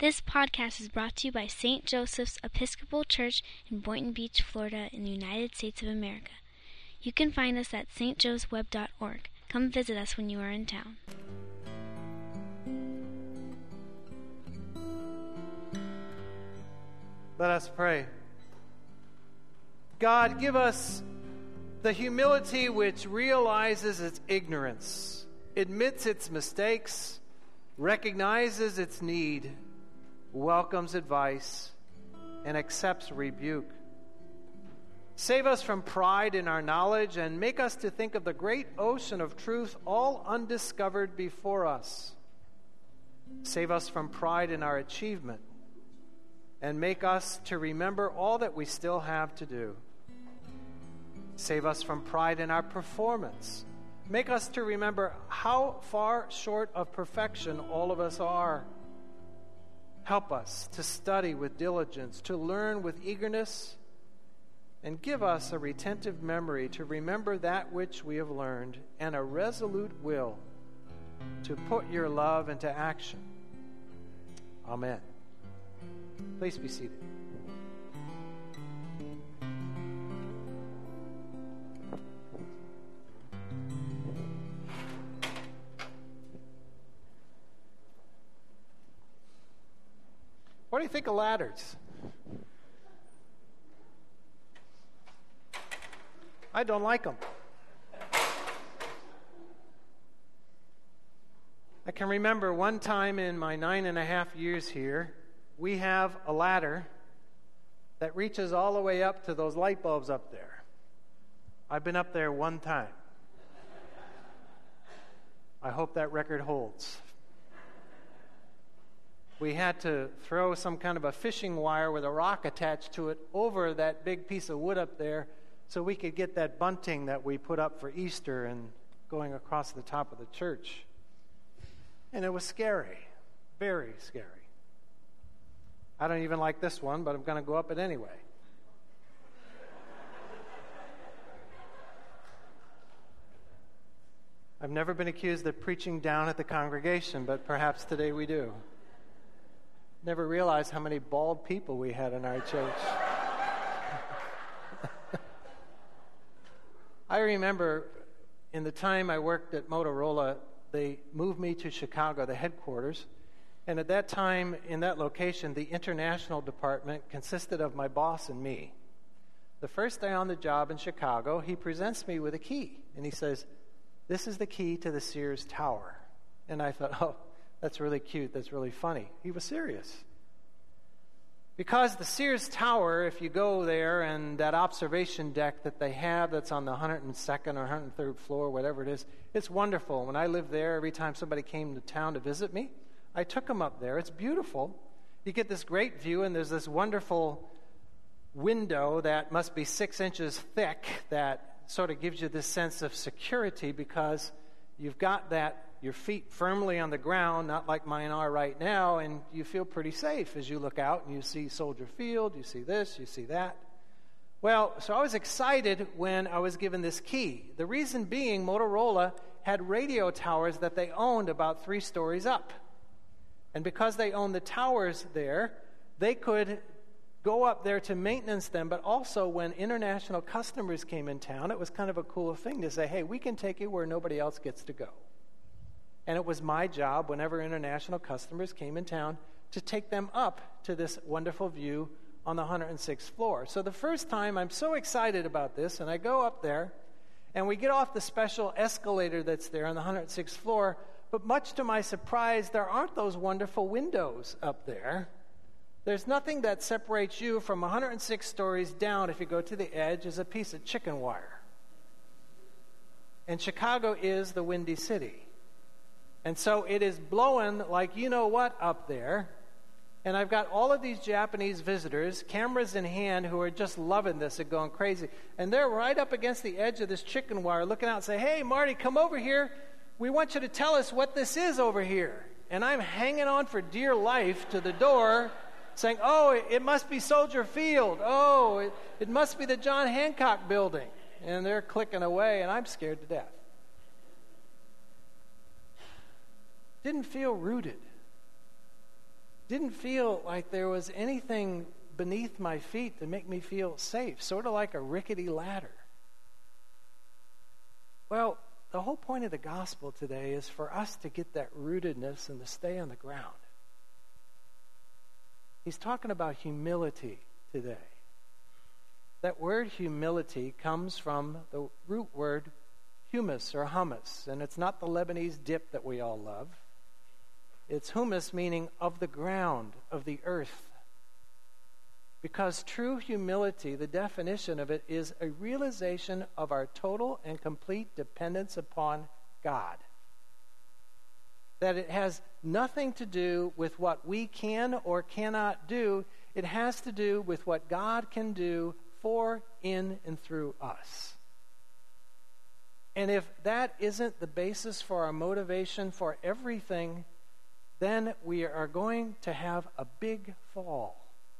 This podcast is brought to you by St. Joseph's Episcopal Church in Boynton Beach, Florida, in the United States of America. You can find us at stjoesweb.org. Come visit us when you are in town. Let us pray. God, give us the humility which realizes its ignorance, admits its mistakes, recognizes its need, welcomes advice, and accepts rebuke. Save us from pride in our knowledge and make us to think of the great ocean of truth all undiscovered before us. Save us from pride in our achievement and make us to remember all that we still have to do. Save us from pride in our performance. Make us to remember how far short of perfection all of us are. Help us to study with diligence, to learn with eagerness, and give us a retentive memory to remember that which we have learned and a resolute will to put your love into action. Amen. Please be seated. What do you think of ladders? I don't like them. I can remember one time in my 9.5 years here, we have a ladder that reaches all the way up to those light bulbs up there. I've been up there one time. I hope that record holds. We had to throw some kind of a fishing wire with a rock attached to it over that big piece of wood up there so we could get that bunting that we put up for Easter and going across the top of the church. And it was scary, very scary. I don't even like this one, but I'm going to go up it anyway. I've never been accused of preaching down at the congregation, but perhaps today we do. Never realized how many bald people we had in our church. I remember in the time I worked at Motorola, they moved me to Chicago, the headquarters. And at that time, in that location, the international department consisted of my boss and me. The first day on the job in Chicago, he presents me with a key. And he says, "This is the key to the Sears Tower." And I thought, oh, that's really cute. That's really funny. He was serious. Because the Sears Tower, if you go there and that observation deck that they have that's on the 102nd or 103rd floor, whatever it is, it's wonderful. When I lived there, every time somebody came to town to visit me, I took them up there. It's beautiful. You get this great view, and there's this wonderful window that must be 6 inches thick that sort of gives you this sense of security because you've got your feet firmly on the ground, not like mine are right now, and you feel pretty safe as you look out and you see Soldier Field, you see this, you see that. Well, so I was excited when I was given this key. The reason being, Motorola had radio towers that they owned about 3 stories up. And because they owned the towers there, they could go up there to maintenance them, but also when international customers came in town, it was kind of a cool thing to say, hey, we can take you where nobody else gets to go. And it was my job, whenever international customers came in town, to take them up to this wonderful view on the 106th floor. So the first time, I'm so excited about this, and I go up there, and we get off the special escalator that's there on the 106th floor, but much to my surprise, there aren't those wonderful windows up there. There's nothing that separates you from 106 stories down if you go to the edge as a piece of chicken wire. And Chicago is the Windy City. And so it is blowing like you know what up there. And I've got all of these Japanese visitors, cameras in hand, who are just loving this and going crazy. And they're right up against the edge of this chicken wire looking out and say, hey, Marty, come over here. We want you to tell us what this is over here. And I'm hanging on for dear life to the door saying, oh, it must be Soldier Field. Oh, it must be the John Hancock building. And they're clicking away, and I'm scared to death. Didn't feel rooted. Didn't feel like there was anything beneath my feet to make me feel safe, sort of like a rickety ladder. Well, the whole point of the gospel today is for us to get that rootedness and to stay on the ground. He's talking about humility today. That word humility comes from the root word humus or hummus, and it's not the Lebanese dip that we all love. It's humus, meaning of the ground, of the earth. Because true humility, the definition of it, is a realization of our total and complete dependence upon God. That it has nothing to do with what we can or cannot do. It has to do with what God can do for, in, and through us. And if that isn't the basis for our motivation for everything, then we are going to have a big fall.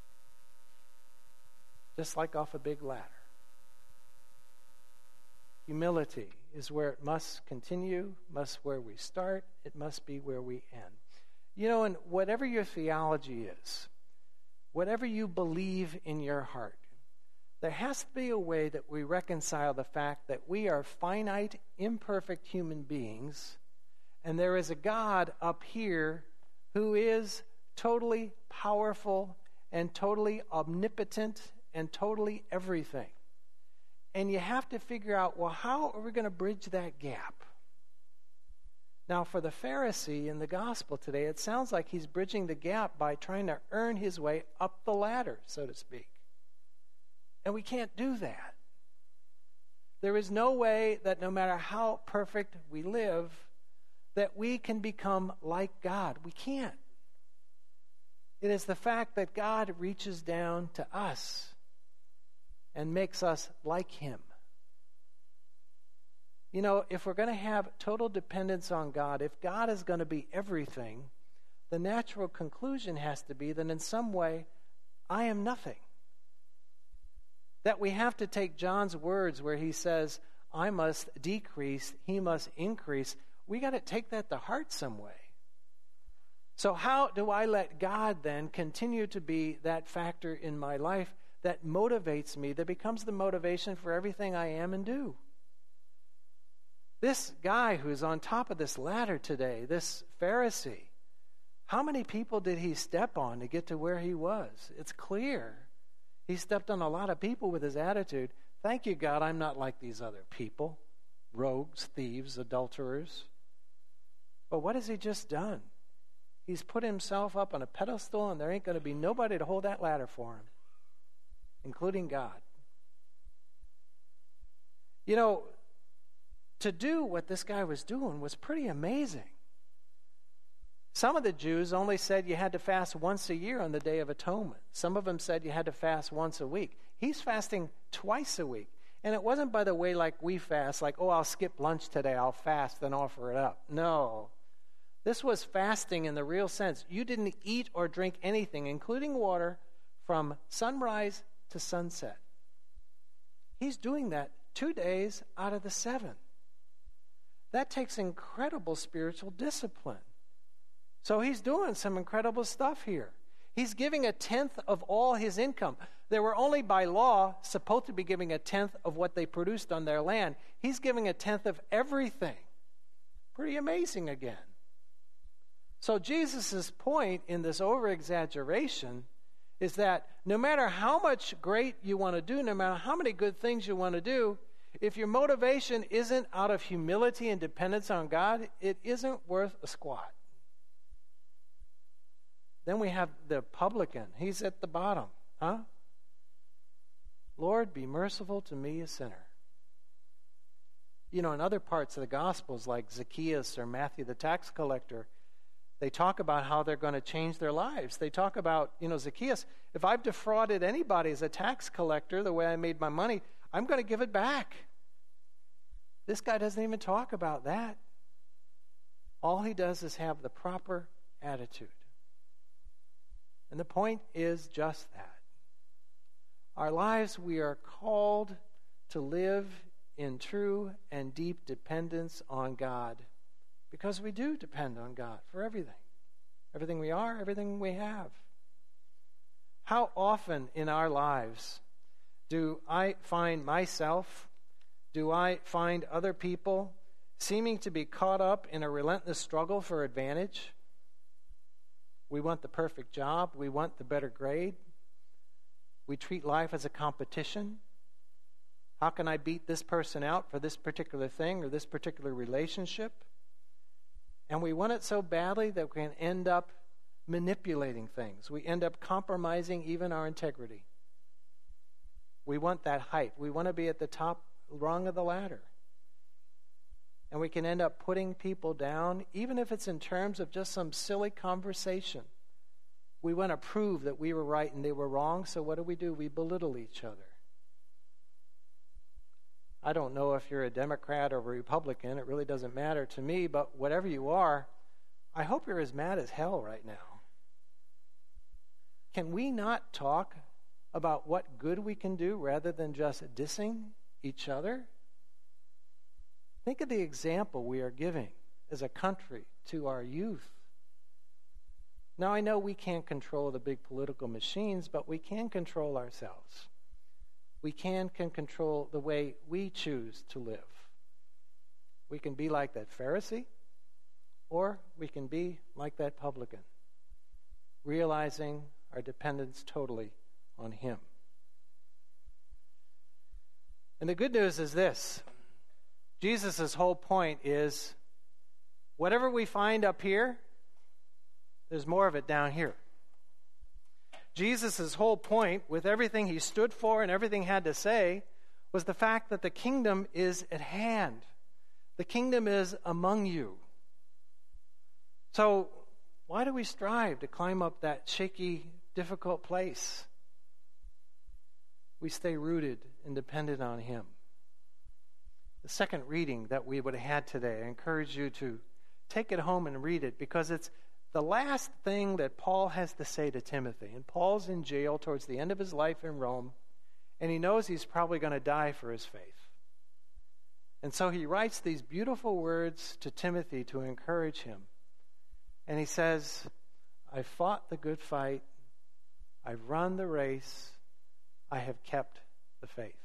Just like off a big ladder. Humility is where it must continue, must where we start, it must be where we end. You know, and whatever your theology is, whatever you believe in your heart, there has to be a way that we reconcile the fact that we are finite, imperfect human beings, and there is a God up here who is totally powerful and totally omnipotent and totally everything. And you have to figure out, well, how are we going to bridge that gap? Now, for the Pharisee in the gospel today, it sounds like he's bridging the gap by trying to earn his way up the ladder, so to speak. And we can't do that. There is no way that no matter how perfect we live, that we can become like God. We can't. It is the fact that God reaches down to us and makes us like Him. You know, if we're going to have total dependence on God, if God is going to be everything, the natural conclusion has to be that in some way, I am nothing. That we have to take John's words where he says, I must decrease, he must increase. We got to take that to heart some way. So how do I let God then continue to be that factor in my life that motivates me, that becomes the motivation for everything I am and do? This guy who's on top of this ladder today, this Pharisee, how many people did he step on to get to where he was? It's clear. He stepped on a lot of people with his attitude. Thank you, God, I'm not like these other people. Rogues, thieves, adulterers. But what has he just done? He's put himself up on a pedestal, and there ain't going to be nobody to hold that ladder for him, including God. You know, to do what this guy was doing was pretty amazing. Some of the Jews only said you had to fast once a year on the Day of Atonement. Some of them said you had to fast once a week. He's fasting twice a week. And it wasn't, by the way, like we fast, like, oh, I'll skip lunch today, I'll fast and offer it up. No. This was fasting in the real sense. You didn't eat or drink anything, including water, from sunrise to sunset. He's doing that 2 days out of the 7. That takes incredible spiritual discipline. So he's doing some incredible stuff here. He's giving 1/10 of all his income. They were only by law supposed to be giving 1/10 of what they produced on their land. He's giving 1/10 of everything. Pretty amazing again. So Jesus' point in this over-exaggeration is that no matter how much great you want to do, no matter how many good things you want to do, if your motivation isn't out of humility and dependence on God, it isn't worth a squat. Then we have the publican. He's at the bottom. Lord, be merciful to me, a sinner. You know, in other parts of the Gospels, like Zacchaeus or Matthew the tax collector, they talk about how they're going to change their lives. They talk about, Zacchaeus, if I've defrauded anybody as a tax collector the way I made my money, I'm going to give it back. This guy doesn't even talk about that. All he does is have the proper attitude. And the point is just that. Our lives, we are called to live in true and deep dependence on God, because we do depend on God for everything. everything we are, everything we have. How often in our lives do I find myself, do I find other people seeming to be caught up in a relentless struggle for advantage? We want the perfect job. We want the better grade. We treat life as a competition. How can I beat this person out for this particular thing or this particular relationship? And we want it so badly that we can end up manipulating things. We end up compromising even our integrity. We want that height. We want to be at the top rung of the ladder. And we can end up putting people down, even if it's in terms of just some silly conversation. We want to prove that we were right and they were wrong, so what do? We belittle each other. I don't know if you're a Democrat or a Republican. It really doesn't matter to me, but whatever you are, I hope you're as mad as hell right now. Can we not talk about what good we can do rather than just dissing each other? Think of the example we are giving as a country to our youth. Now, I know we can't control the big political machines, but we can control ourselves. We can control the way we choose to live. We can be like that Pharisee, or we can be like that publican, realizing our dependence totally on him. And the good news is this. Jesus' whole point is, whatever we find up here, there's more of it down here. Jesus' whole point, with everything he stood for and everything he had to say, was the fact that the kingdom is at hand. The kingdom is among you. So, why do we strive to climb up that shaky, difficult place? We stay rooted and dependent on him. The second reading that we would have had today, I encourage you to take it home and read it, because it's the last thing that Paul has to say to Timothy. And Paul's in jail towards the end of his life in Rome, and he knows he's probably going to die for his faith. And so he writes these beautiful words to Timothy to encourage him. And he says, I've fought the good fight, I've run the race, I have kept the faith.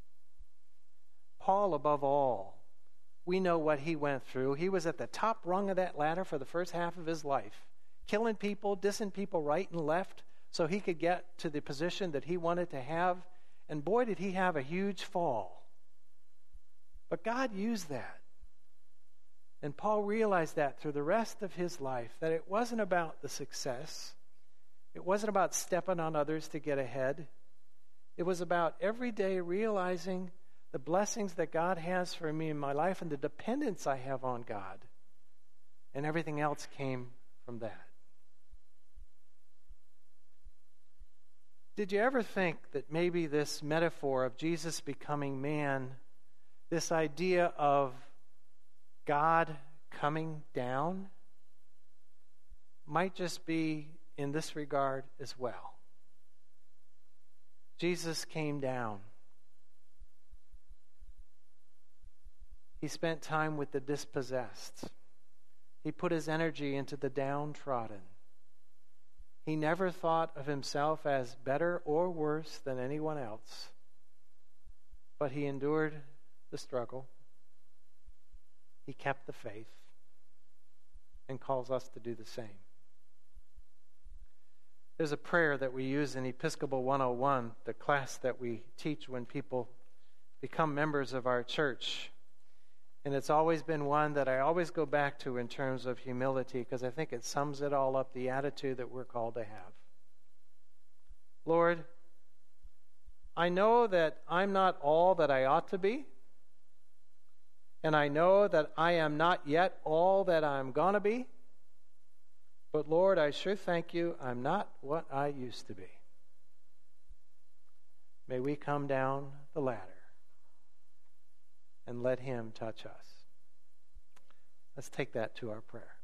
Paul, above all, we know what he went through. He was at the top rung of that ladder for the first half of his life, killing people, dissing people right and left so he could get to the position that he wanted to have. And boy, did he have a huge fall. But God used that. And Paul realized that through the rest of his life, that it wasn't about the success. It wasn't about stepping on others to get ahead. It was about every day realizing the blessings that God has for me in my life and the dependence I have on God. And everything else came from that. Did you ever think that maybe this metaphor of Jesus becoming man, this idea of God coming down, might just be in this regard as well? Jesus came down. He spent time with the dispossessed. He put his energy into the downtrodden. He never thought of himself as better or worse than anyone else, but he endured the struggle. He kept the faith and calls us to do the same. There's a prayer that we use in Episcopal 101, the class that we teach when people become members of our church. And it's always been one that I always go back to in terms of humility, because I think it sums it all up, the attitude that we're called to have. Lord, I know that I'm not all that I ought to be, and I know that I am not yet all that I'm going to be, but Lord, I sure thank you I'm not what I used to be. May we come down the ladder and let him touch us. Let's take that to our prayer.